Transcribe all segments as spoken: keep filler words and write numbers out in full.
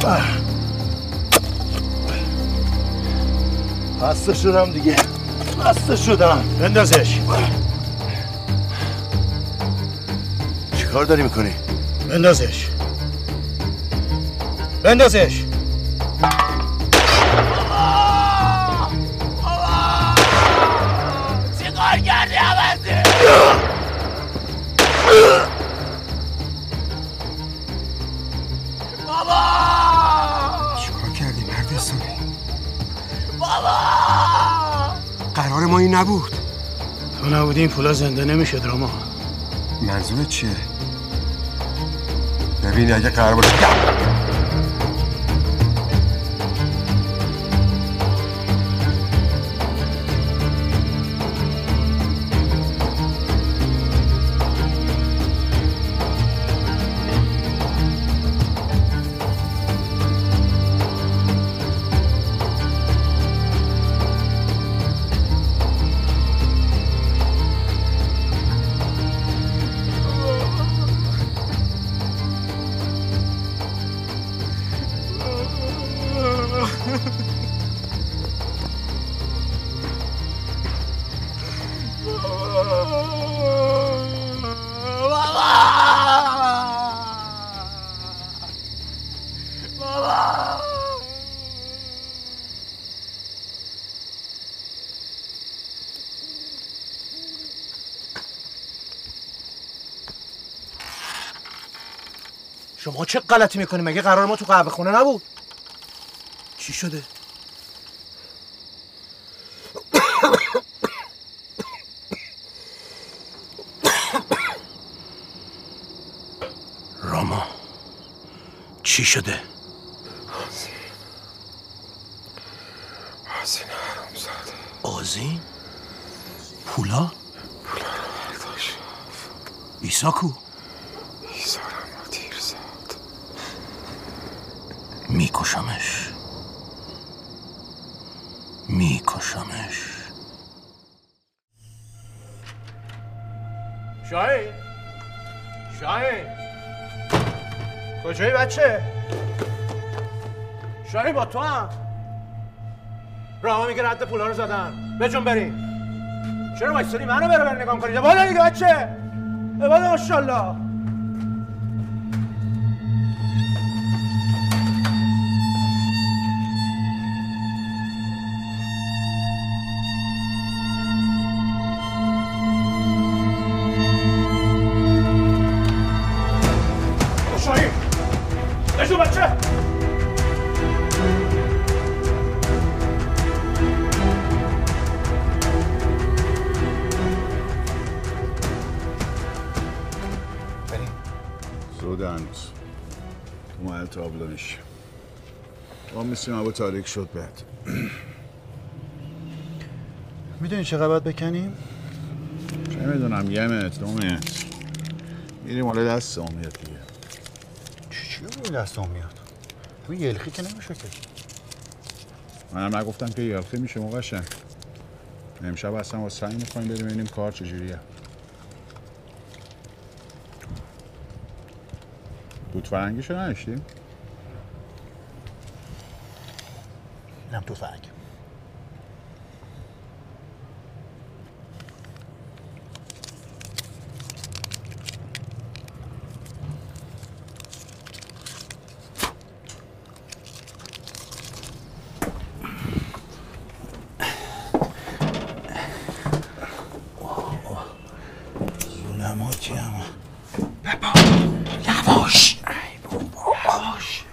خسته شدم دیگه، خسته شدم. بندازش. چی کار داری میکنی؟ بندازش بندازش. چی کار کردی عوضی؟ بابا چی کار کردی مرد حسابی؟ بابا قرار ما این نبود. تو نبودی این پولا زنده نمیشه دراما. منظورت چیه؟ ببینی اگه قرار باشه شما چه غلطی میکنی؟ مگه قرار ما تو قهوه خونه نبود؟ چی شده؟ راما چی شده؟ آذین حرومزاده. آذین؟ پولا؟ پولا رو برداشت. ایسا کو؟ ایسا رو تیر زد. میکشمش میکشمش. شاهین شاهین کجایی بچه؟ شاهین با تو هم راما میگه رد پولا رو زدن. بجون بریم. چرا وایسادی منو بره بره نگاه کنید؟ بالا دیگه بچه. بالا ماشاءالله. شاهین بجون بچه. هنوز تو محل تابلو میشه. ما میسیم هوا تاریک شد. بعد میدونی چقدر باید بکنیم؟ چه میدونم، یه متر دو متر میریم حالا دست هم میاد دیگه. چی چیه بوی دست هم میاد؟ تو یلخی که نمیشه که. منم نگفتم که یلخی میشه موقعشن. امشب اصلا با سعی میکنیم بریم ببینیم کار چجوریه. توت فرنگیشو نداشتیم؟ اینم توت فرنگ. زولماتی هم بابا یواش. ای بابا یواش.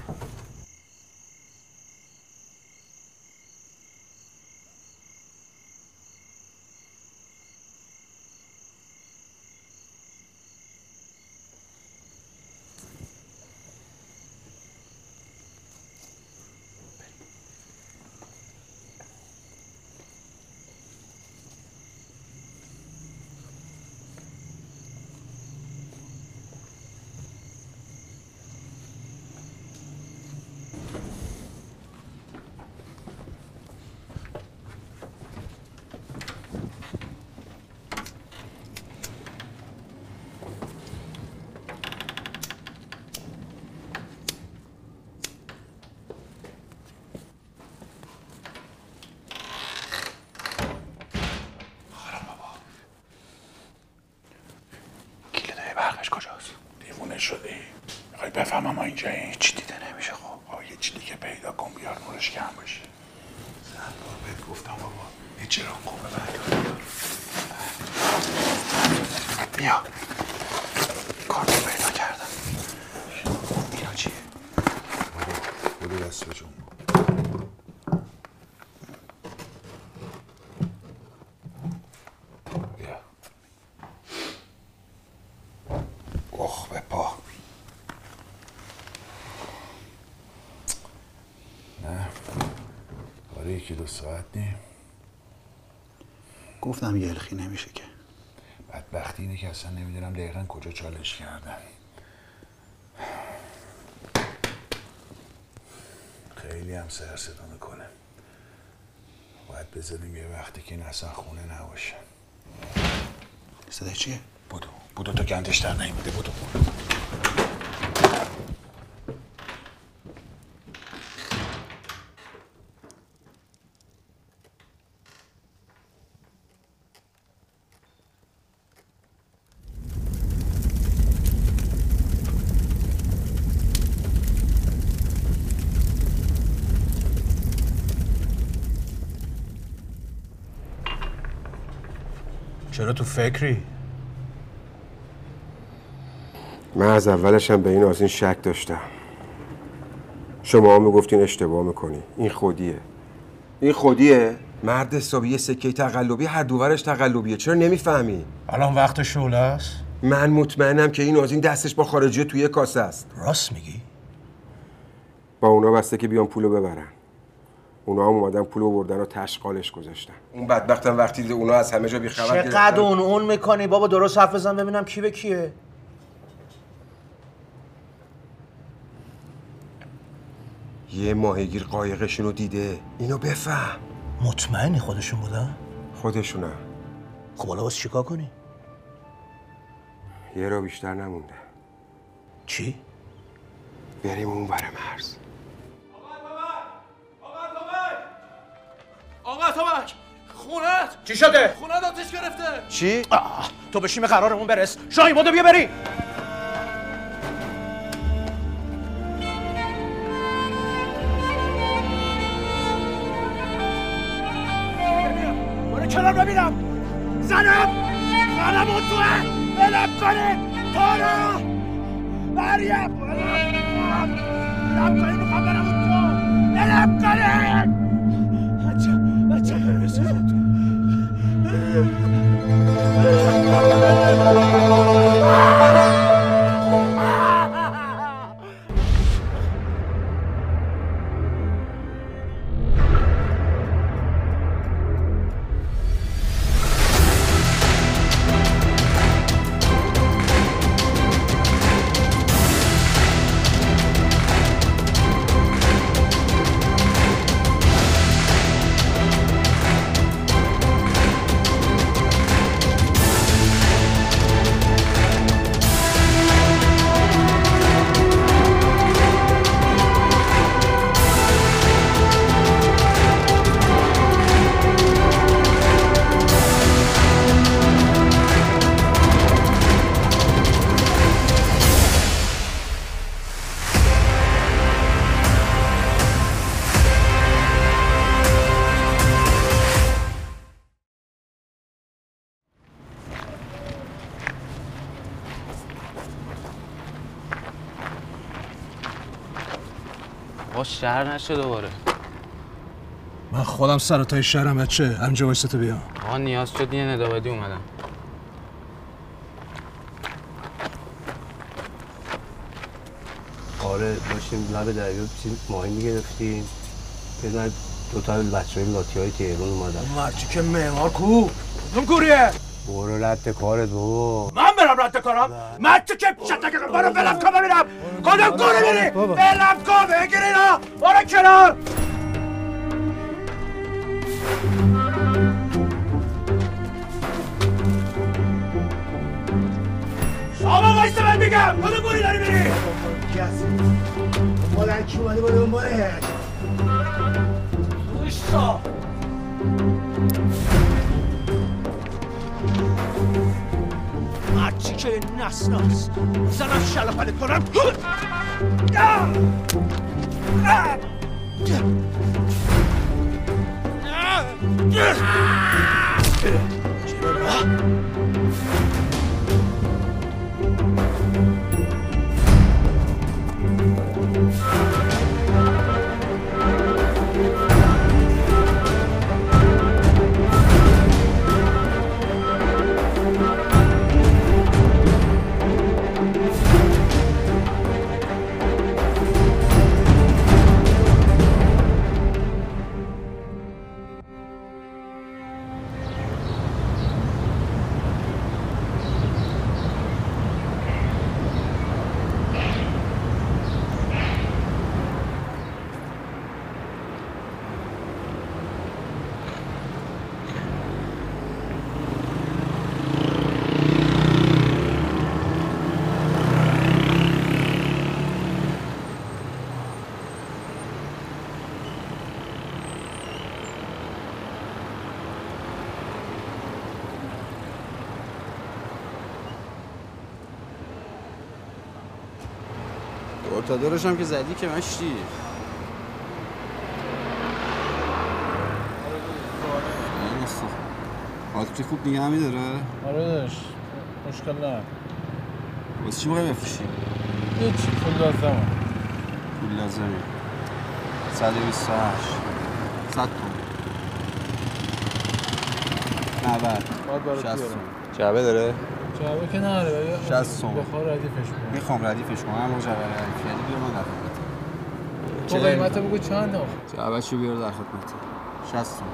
شدی؟ میخوای بفهمم ما اینجا هیچ دیده نمیشه. خب آه یه چی دیگه پیدا کن بیار نورش کم باشه. صد بار بهت گفتم بابا یه چرا خوبه بردار بیا کارتو پیدا کردم. اینا چیه؟ بودو بودو دست بجون. بیا اخ به پا. نه برای یکی دو ساعت نیم. گفتم یلخی نمیشه که. بدبختی اینه که اصلا نمیدونم دقیقا کجا چالش کردن. خیلی هم سر صدا میکنه. باید بذاریم یه وقتی که این اصلا خونه نباشه. صدای چیه؟ بودو بودو تو گندش در نمیده. بودو چرا تو فکری؟ من از اولش هم به این آذین شک داشتم. شما هم میگفتین اشتباه میکنی. این خودیه. این خودیه. مرد حسابی یه سکه تقلبی هر دوورش تقلبیه. چرا نمیفهمی؟ الان وقت شعله است؟ من مطمئنم که این آذین دستش با خارجی توی کاسه است. راست میگی؟ با اونا بسته که بیان پولو ببرن. اونا هم اومدن پولو بردن و تشقالش گذاشتن. اون بدبختم وقتی دید اونا از همه جا بیخبر چقدر اون اون میکنی بابا؟ درست حرف بزن ببینم کی به کیه. یه ماهیگیر قایقشونو دیده. اینو بفهم. مطمئنی خودشون بودن؟ خودشونم. خب حالا واسه چیکار کنی؟ یه را بیشتر نمونده. چی؟ بریم اون بر مرز. آقا تومک خونت چی شده؟ خونت آتش گرفته. چی؟ آه، تو بشیم قرارمون برس. شاهین بودو بیا بریم. برو کنار ببینم. زنم زنم اون توه. بلم کنیم تارا مریم. بلم کنیم میخوام برم اون تو. بلم کنیم. بچه بچه برسه. آقا شهر نشه دوباره. من خودم سر و تای شهرم چه همینجا وایسته بیا. آقا نیاز شد یه ندابدی اومدم. آره داشتیم لب دریا پیشیم ماهی میگرفتیم. یه ذره دو تا بچه های لاتی های تهران اومدن. مرچی که معمار کو؟ کدوم کوریه؟ برو رد کارت بابا. من برم رد کارم؟ مرچی که شتک برو بلم کن ببینم. کدوم کوری بری؟ بلم کن بگیر اینا. برو کنار. شما وایسته من میگم کدوم کوری داری بری؟ کسی مادر کی اومده با دنباله؟ ویشتا مرد تیکه نسناس زنم شلپله کنم ارتادورش هم که زدی که مشتی حالت خوب دیگه همی داره؟ آره داشت مشکل نه واسه چی میخوای بفروشی؟ هیچ پول لازمه پول لازمی صد و بیست و هشت صد تومن نود باید برات شصت بیارم. تومن جعبه داره؟ جعبه که نداره ولی شصت تومن بخواه ردیفش کنم میخوام ردیفش کنم اما جعبه ردیف یعنی بیار من در تو خدمت قیمت بگو چند آخه جعبه چو بیار در خدمت شصت تومن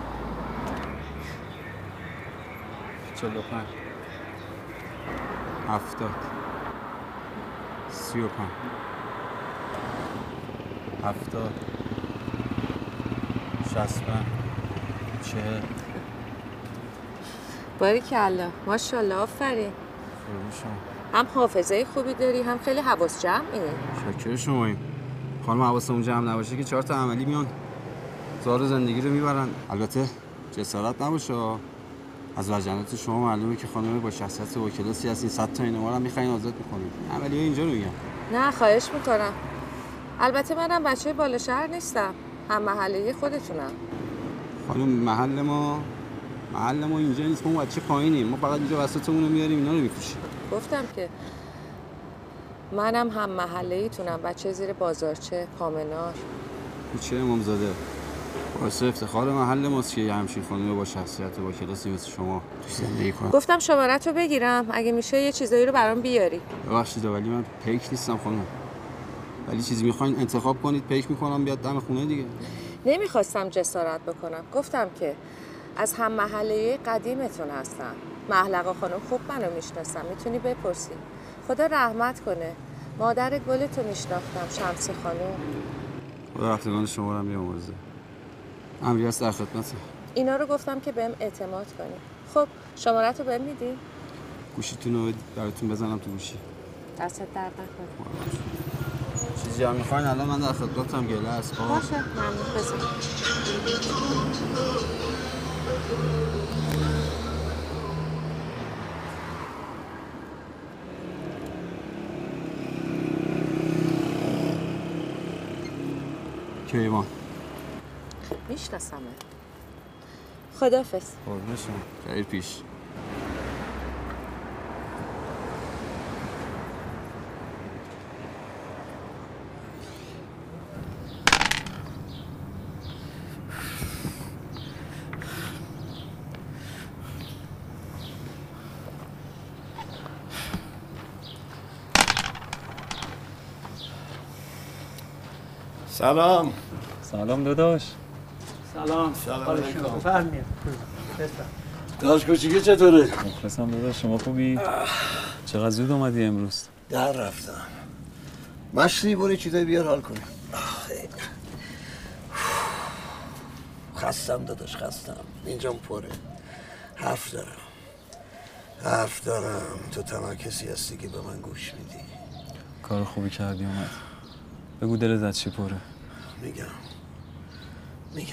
چهل و پنج هفتاد سی و پنج هفتاد شصت و پنج چهل باریکلا ماشاءالله آفرین هم حافظه خوبی داری هم خیلی حواس جمعی شاکر شماییم خانم حواسمون جمع نباشه که چهار تا عملی میان زار زندگی رو میبرن البته جسارت نباشه از وجنات شما معلومه که خانم با شخصیت و کلاسی هستین صد تا اینو ما رو میخواین آزاد میکنید عملیه اینجا رو میگم نه خواهش میکنم البته منم بچه بالا شهر نیستم هم محله خودتونم خانم محل ما محل ما اینجا نیست ما بچه پایینیم ما فقط اینجا وسطمون رو میاریم اینا رو میفروشیم گفتم که منم هم محله ایتونم بچه زیر بازارچه پامنار کوچه امامزاده باعث افتخار محل ماست که یه همچین خانم با شخصیت و با کلاسی مثل شما توش زندگی کنم گفتم شمارت رو بگیرم اگه میشه یه چیزایی رو برام بیاری ببخشید ولی من پیک نیستم خانم ولی چیزی میخواین انتخاب کنید پیک میکنم بیاد دم خونه دیگه نمیخواستم جسارت بکنم گفتم که از هم محله قدیمتون هستم محلقا خانم خوب منو میشناسم میتونی بپرسی خدا رحمت کنه مادر گلتو میشناختم شمس خانم خدا رفتگان شما رو هم بیامرزه امری هست در خدمتم اینا رو گفتم که بهم اعتماد کنی خب شمارت رو بهم میدی؟ گوشیتون رو براتون بزنم تو گوشی دستت درد نکنه چیزی هم میخواین الان من در خدمتم گله است باشه ممنون بزن کیوان میشناسمه خداحافظ قربون شما خیر پیش سلام سلام داداش سلام سلام علیکم بفرمایید داداش کوچیکی چطوره؟ مخلصم داداش شما خوبی؟ چقدر زود اومدی امروز؟ در رفتم مشتی برو چیزایی بیار حال کنیم خستم داداش خستم اینجام پره حرف دارم حرف دارم تو تنها کسی هستی که به من گوش میدی کار خوبی کردی اومد بگو دلت از چی پره میگم میگم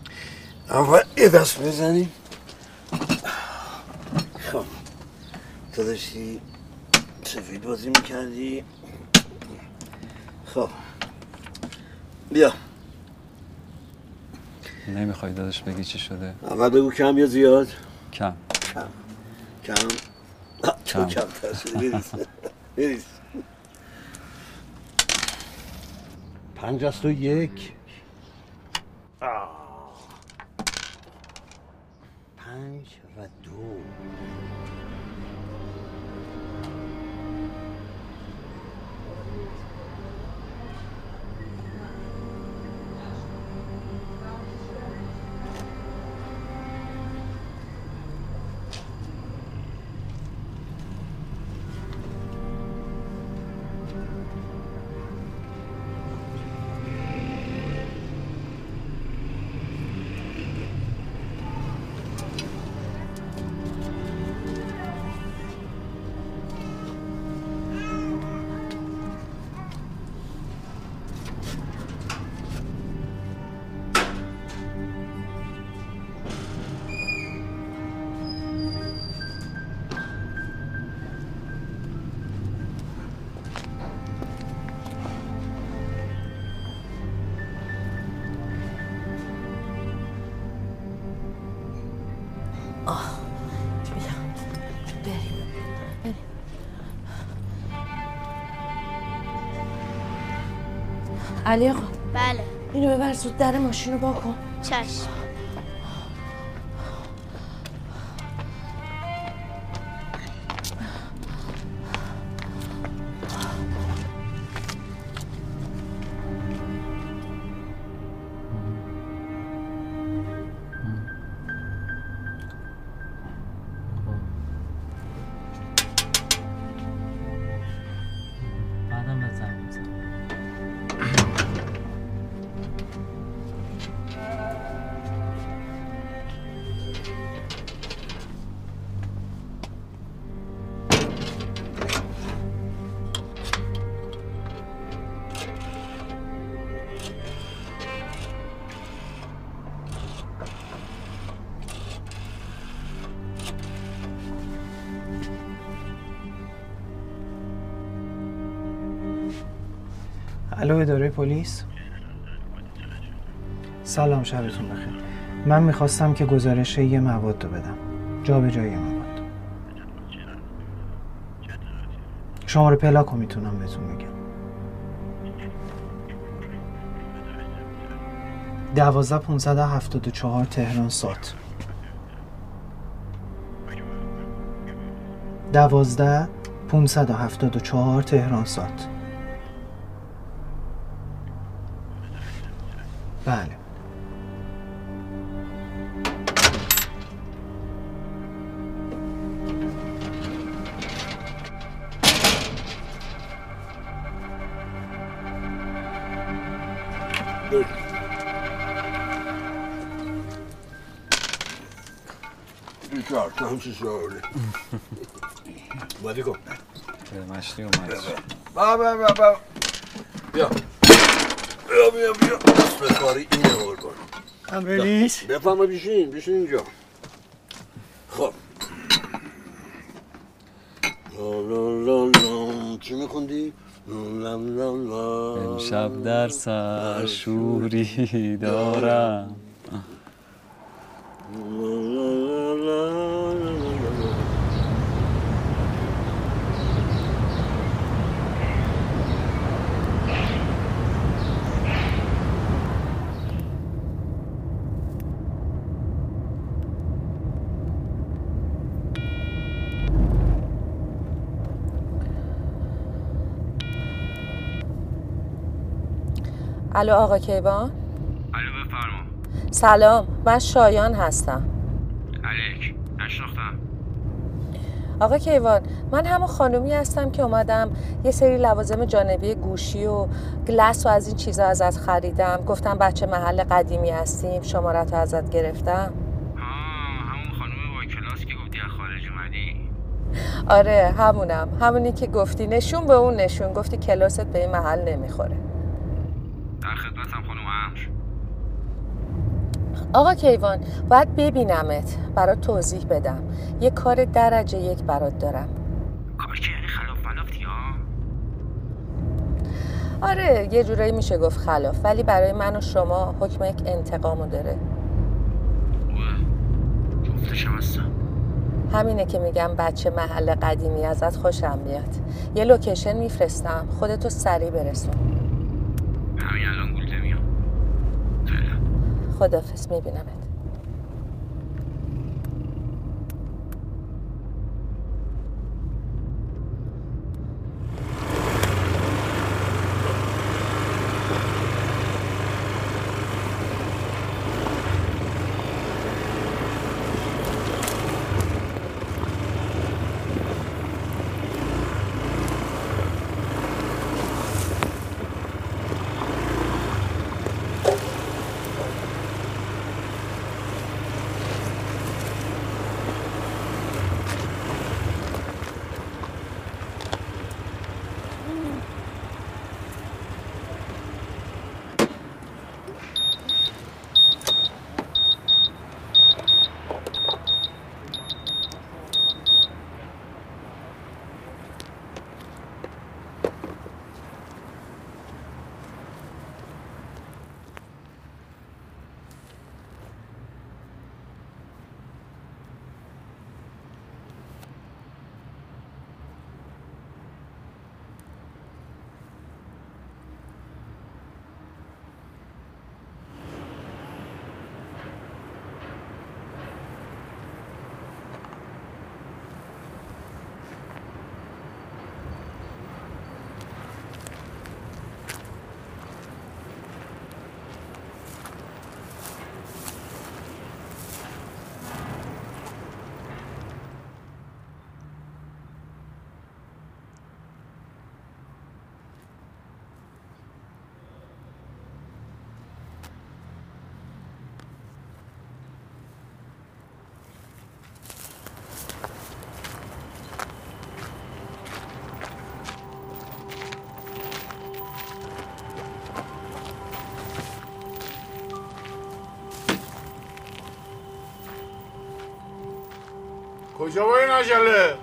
اول یه دست بزنیم خب تو داشتی سفید بازی میکردی. خب بیا. نمیخوای داداش بگی چی شده؟ اول بگو کم یا زیاد؟ کم. کم کم کم کم ترشده. بریز بریز. پنج است و یک. پنج و دو. علی آقا. بله. اینو ببر زود در ماشین رو با کن. چشم. بعدم بزن بزن. الو اداره پلیس. سلام، شبتون بخیر. من میخواستم که گزارش یه مواد رو بدم، جا به جای مواد. شماره پلاک رو میتونم بهتون بگم. دوازده پونصد و هفتاد و چهار تهران سات. دوازده پونصد و هفتاد و چهار تهران سات. بله. بیکار تو همچه سوالی بادی کن. مشتی اومد. با با با با بیا بیا بیا بیا دست کاری اینه قربان. امر نیست. بفهمه بیشین بیشین اینجا. خب لا لا لا لا چی میخوندی؟ لا لا لا امشب در سر شوری دارم. الو آقا کیوان. الو بفرما. سلام، من شایان هستم. علیک نشناختم. آقا کیوان، من همون خانومی هستم که اومدم یه سری لوازم جانبی گوشی و گلس و از این چیزا ازت خریدم. گفتم بچه محل قدیمی هستیم، شمارت رو ازت گرفتم. ها همون خانوم با کلاس که گفتی از خارج اومدی؟ آره همونم، همونی که گفتی نشون به اون نشون، گفتی کلاست به این محل نمیخوره. در خدمتم خانم امر. آقا کیوان، باید ببینمت برات توضیح بدم. یه کار درجه یک برات دارم. آره یه جورایی میشه گفت خلاف، ولی برای من و شما حکم یک انتقامو داره. جفتشم هستم. همینه که میگم بچه محل قدیمی ازت خوشم میاد. یه لوکیشن میفرستم، خودتو سریع برسون. همین الان گلده میام. فعلا. خداحافظ، میبینمت. کجا با این عجله؟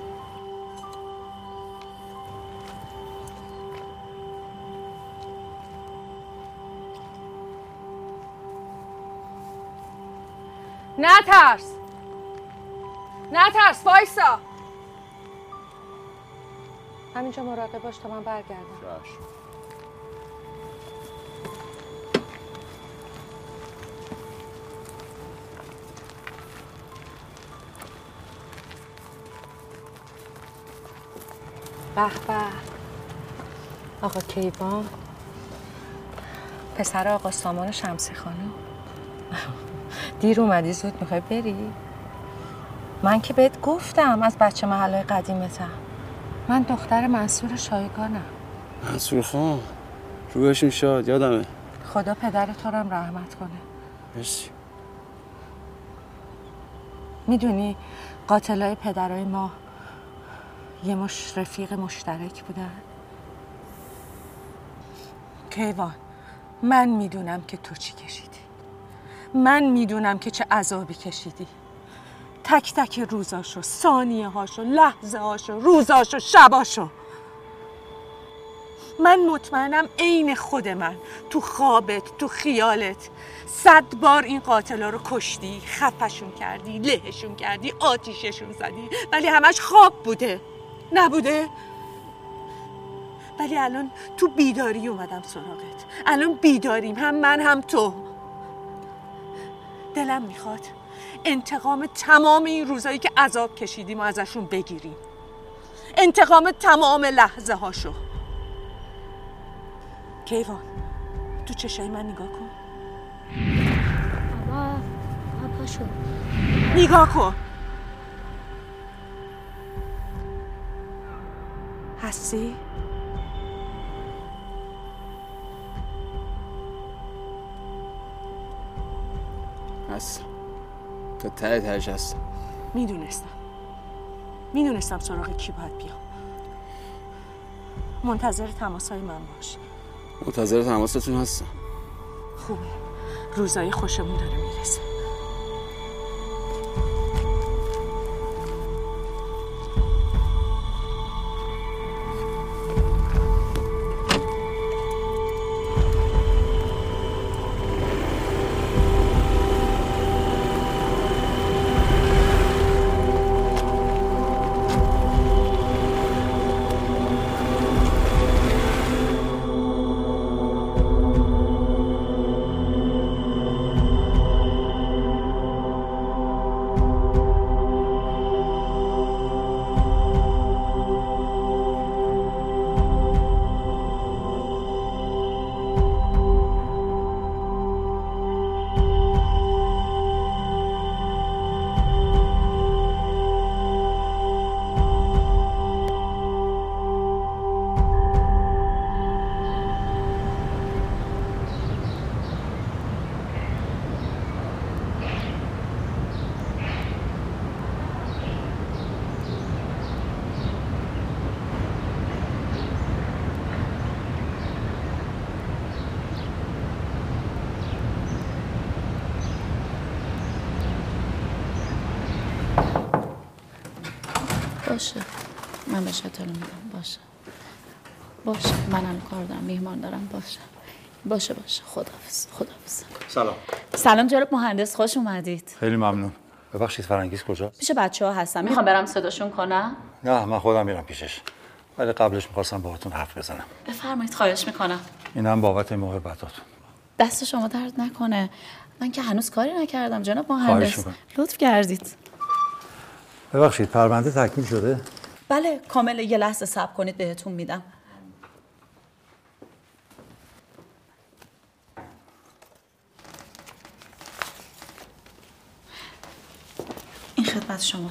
نترس نترس وایسا، همینجا مراقب باش تا من برگردم. به به آقا کیوان، پسر آقا سامان شمسی خانم. دیر اومدی زود میخوای بری؟ من که بهت گفتم از بچه محله قدیمتم. من دختر منصور شایگانم. منصور خان روحشون شاد، یادمه. خدا پدر تو رو هم رحمت کنه. مرسی. میدونی قاتلای پدرای ما یه مش رفیق مشترک بودن؟ کیوان، من میدونم که تو چی کشیدی، من میدونم که چه عذابی کشیدی. تک تک روزاشو، ثانیه هاشو، لحظه هاشو، روزاشو، شباشو. من مطمئنم عین خود من تو خوابت، تو خیالت صد بار این قاتلا رو کشتی، خفشون کردی، لهشون کردی، آتیششون زدی، ولی همش خواب بوده، نبوده؟ ولی الان تو بیداری اومدم سراغت. الان بیداریم، هم من هم تو. دلم میخواد انتقام تمام این روزایی که عذاب کشیدیم و ازشون بگیریم، انتقام تمام لحظه هاشو. کیوان، تو چشای من نگاه کن. بابا بابا شو نگاه کن. هستی؟ هستم، تا ته تهش هستم. میدونستم میدونستم سراغ کی باید بیام. منتظر تماسای من باش. منتظر تماستون هستم. خوبه، روزای خوشمون داره میرسه. باشه من بهش اطلاع میدم. باشه باشه منم کار دارم، میهمان دارم. باشه باشه باشه خداحافظ. خداحافظ. سلام. سلام جناب مهندس، خوش اومدید. خیلی ممنون. ببخشید فرنگیز کجا؟ پیش بچه ها هستم، میخوام برم صداشون کنم. نه من خودم میرم پیشش. ولی قبلش میخواستم باهاتون حرف بزنم. بفرمایید، خواهش میکنم. اینم بابت محبتاتون. دست شما درد نکنه. من که هنوز کاری نکردم جناب خواهش مهندس. میکنم. لطف کردید. ببخشید پرونده تکمیل شده؟ بله کامل. یه لحظه صبر کنید بهتون میدم. این خدمت شما.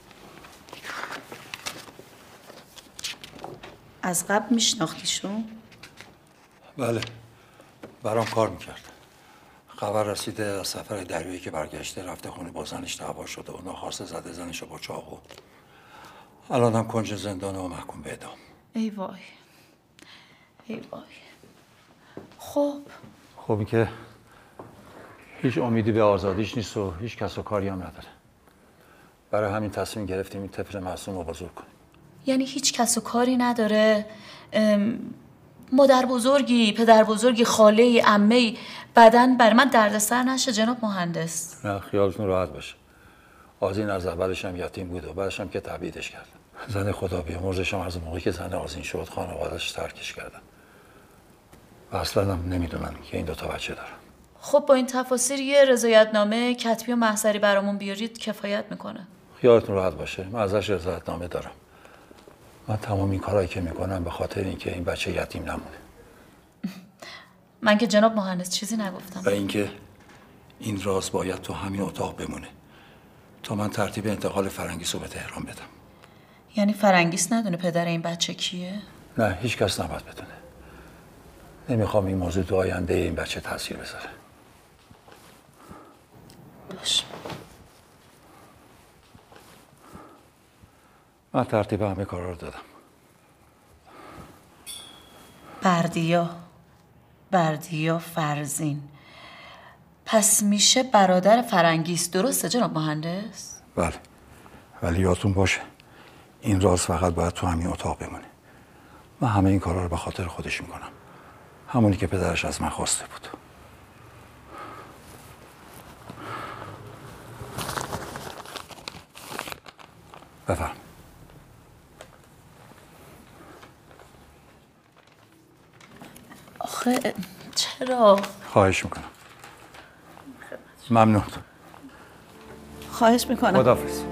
از قبل میشناختیشون؟ بله. برام کار میکرد. خبر رسیده از سفر دریایی که برگشته رفته خونه با زنش دعوا شده و ناخواسته زده زنشو با چاقو. الان هم کنج زندانه و محکوم به اعدام. ای وای ای وای. خب خب این که هیچ امیدی به آزادیش نیست و هیچ کس و کاری هم نداره. برای همین تصمیم گرفتیم این طفل معصوم رو بزرگ کنیم. یعنی هیچ کس و کاری نداره؟ ام، مادر بزرگی، پدر بزرگی، خاله، عمه، بدن بر من دردسر نشه جناب مهندس؟ نه خیالتون راحت باشه. آذین از اولش هم یتیم بود و بعدش هم که تبعیدش کرد. زن خدا بیامرزش هم از موقعی که زن آذین شد خانواده‌اش ترکش کردن. و اصلا هم نمیدونن که این دوتا بچه دارن. خب با این تفاصیل یه رضایتنامه کتبی و محضری برامون بیارید کفایت میکنه. خیالتون راحت باشه. من ازش رضایتنامه دارم. من تمام این کارهایی که میکنم به خاطر اینکه این بچه یتیم نمونه. من که جناب مهندس چیزی نگفتم. و اینکه این راز باید تو همین اتاق بمونه تا من ترتیب انتقال فرنگیس رو به تهران بدم. یعنی فرنگیس ندونه پدر این بچه کیه؟ نه هیچ کس نباید بدونه. نمیخوام این موضوع تو آینده این بچه تاثیر بذاره. باشه. من ترتیب همه کارا رو دادم. بردیا بردیا فرزین. پس میشه برادر فرنگیس، درسته جناب مهندس؟ بله. ولی یادتون باشه این راز فقط باید تو همین اتاق بمونه. من همه این کارا رو به خاطر خودش میکنم. همونی که پدرش از من خواسته بود. بفرم. آخه چرا؟ خواهش میکنم. ممنون. خواهش میکنم. خداحافظ.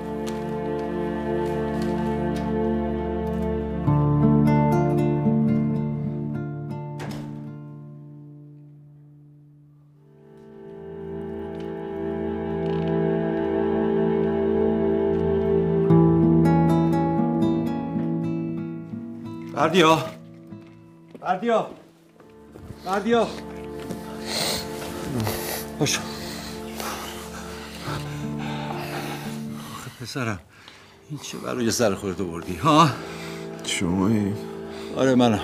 بردیا بردیا بردیا باشو. آخه پسرم این چه برای سر خودت آوردی ها؟ شمایی؟ آره منم.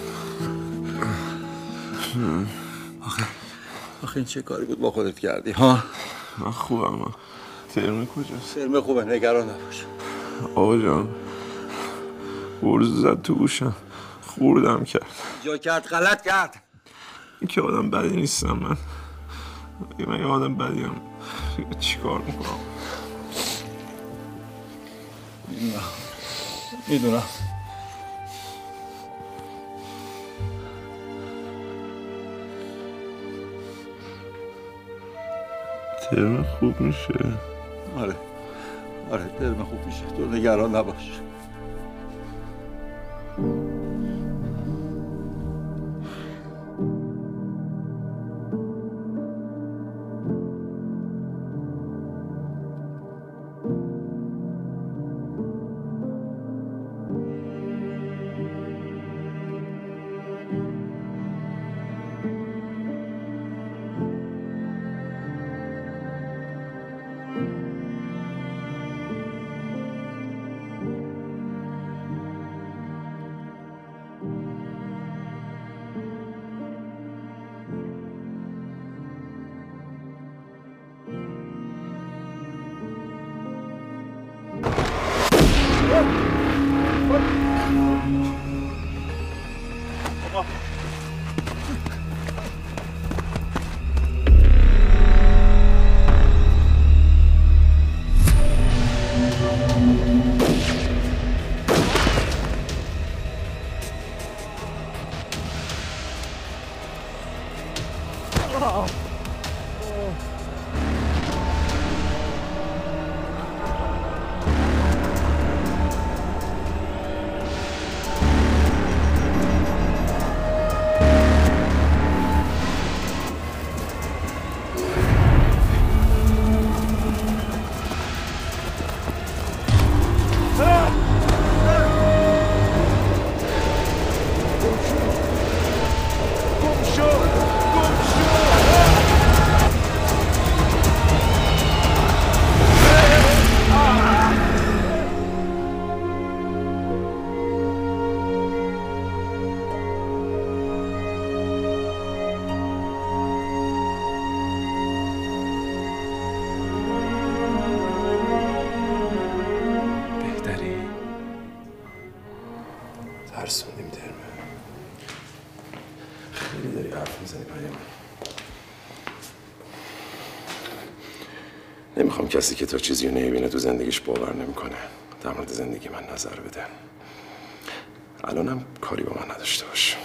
آخه آخه این چه کاری بود با خودت کردی ها؟ من خوبم. ترمه کجاست؟ ترمه خوبه نگران نباش. آقا جان برز زد تو گوشم خوردم کرد. جا کرد غلط کرد. این که آدم بدی نیستم من. من یه آدم بدیم چی کار میکنم؟ میدونم میدونم. ترمه خوب میشه. آره آره ترمه خوب میشه. تو نگران نباش. ترسوندیم ترمه. خیلی داری حرف میزنی پیام. نمیخوام کسی که تا چیزی رو نمیبینه تو زندگیش باور نمیکنه در مورد زندگی من نظر بده. الانم کاری با من نداشته باش.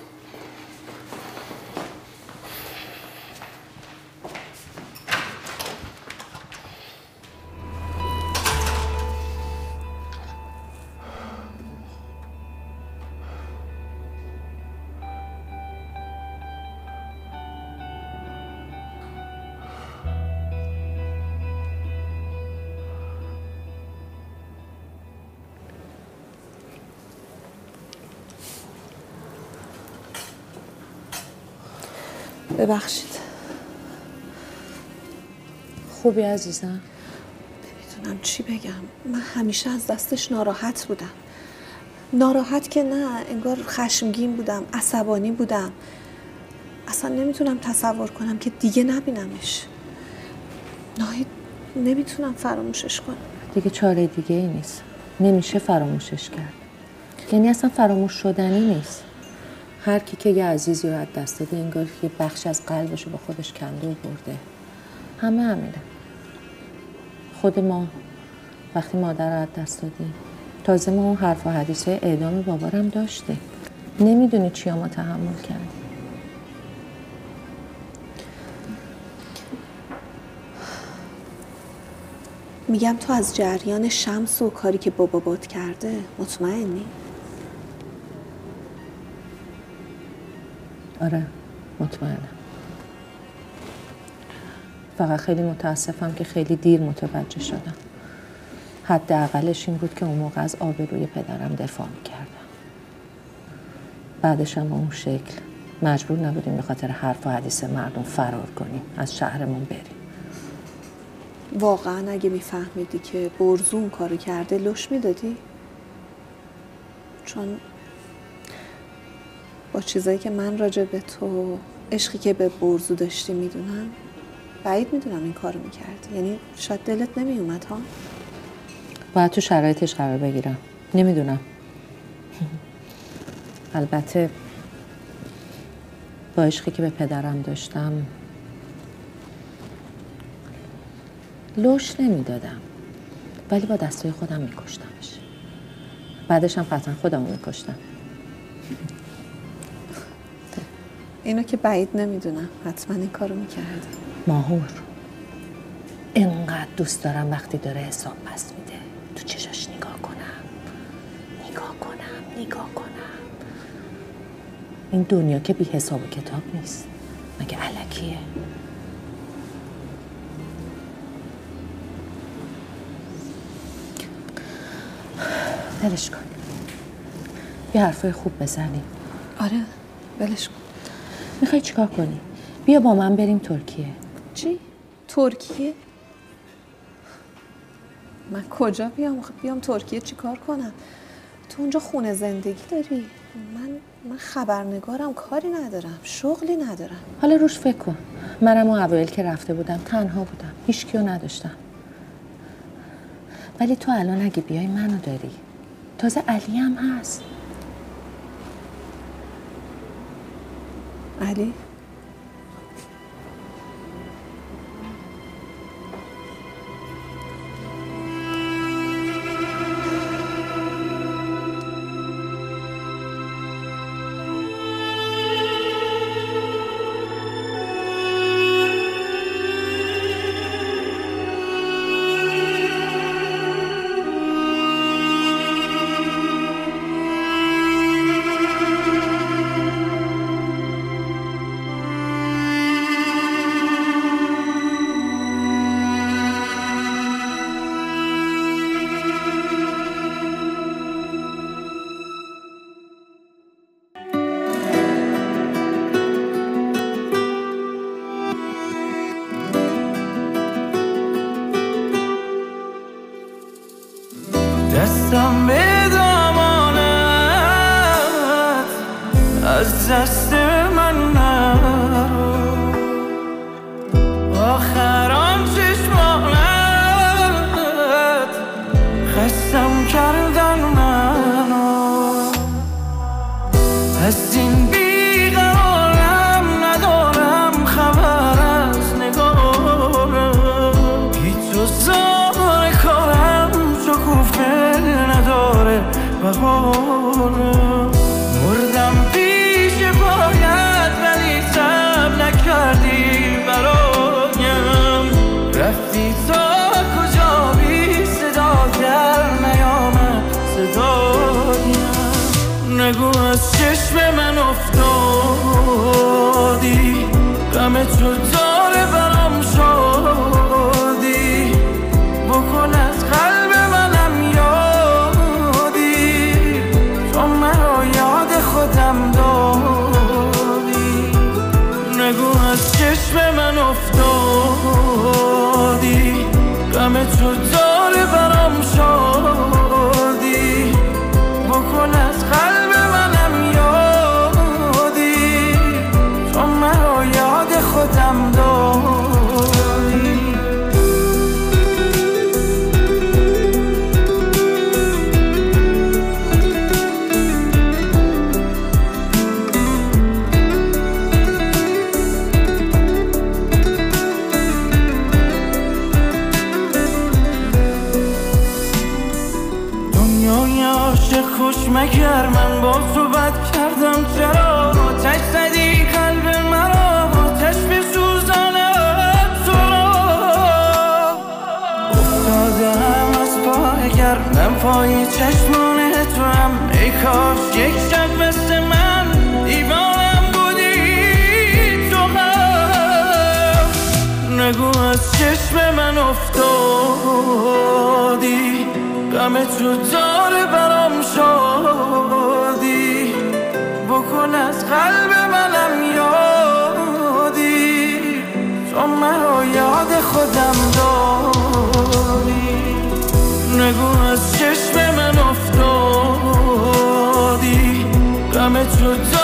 ببخشید. خوبی عزیزم؟ نمیدونم چی بگم. من همیشه از دستش ناراحت بودم. ناراحت که نه، انگار خشمگین بودم، عصبانی بودم. اصلا نمیتونم تصور کنم که دیگه نبینمش. ناهید نمیتونم فراموشش کنم. دیگه چاره دیگه ای نیست. نمیشه فراموشش کرد. یعنی اصلا فراموش شدنی نیست. هر کی که یه عزیزی رو از دست داده انگار یه بخش از قلبش رو با خودش کنده و برده. همه همینه. خود ما وقتی مادر رو از دست دادیم تازه ما اون حرف و حدیثای اعدام بابارم داشتیم. نمیدونی چیا ما تحمل کردیم. میگم تو از جریان شمس و کاری که بابا باد کرده مطمئنی؟ آره مطمئنم. فقط خیلی متاسفم که خیلی دیر متوجه شدم. حداقلش این بود که اون موقع از آبروی پدرم دفاع میکردم. بعدش هم اون شکل مجبور نبودیم به خاطر حرف و حدیث مردم فرار کنیم، از شهرمون بریم. واقعا اگه میفهمیدی که برزون کارو کرده لش میدادی؟ چون با چیزایی که من راجع به تو، عشقی که به برزو داشتی میدونم، بعید میدونم این کارو میکردی. یعنی شاید دلت نمیومد ها؟ باید تو شرایطش قرار بگیرم. نمیدونم. البته با عشقی که به پدرم داشتم لوش نمیدادم، ولی با دستای خودم میکشتمش. بعدش هم قطعا خودمو میکشتم. اینو که بعید نمیدونم. حتما این کارو میکردی. ماهور اینقدر دوست دارم وقتی داره حساب پس میده تو چشاش نگاه کنم نگاه کنم نگاه کنم. این دنیا که بی حساب و کتاب نیست. مگه الکیه؟ ولش کن. یه حرفای خوب بزنیم. آره ولش کن. میخوای چیکار کنی؟ بیا با من بریم ترکیه. چی؟ ترکیه؟ من کجا بیام؟ بیام ترکیه چیکار کنم؟ تو اونجا خونه زندگی داری؟ من من خبرنگارم، کاری ندارم، شغلی ندارم. حالا روش فکر کن. منم اون اوایل که رفته بودم تنها بودم، هیچ کیو نداشتم. ولی تو الان اگه بیای منو داری. تازه علی هم هست. علی؟ دستم به دامانت از دست من نرو. آخر آن چشمانت خستم کردن منو. بهارم مردم پیش پایت ولی صبر نکردی برایم رفتی تا کجا بی صدا در نیامد صدایم نگو از چشم من افتادی غم تو داره برام شادی بکن از قلب منم یادی تو مرا یاد خودم داری نگو از چشم من افتادی غم تو داره برام شادی بکن از قلب منم یادی تو مرا یاد خودم داری خوش مگر من با تو بد کردم چرا آتش زدی قلب مرا آتش بسوزاند تو را افتادم از پای گردم پای چشمان تو هم ای کاش یک شب مثل من دیوانم بودی تو هم نگو از چشم من افتادی غم تو داره برام شادی بکن از قلب منم یادی تو مرا یاد خودم داری نگو از چشم من افتادی غم تو داره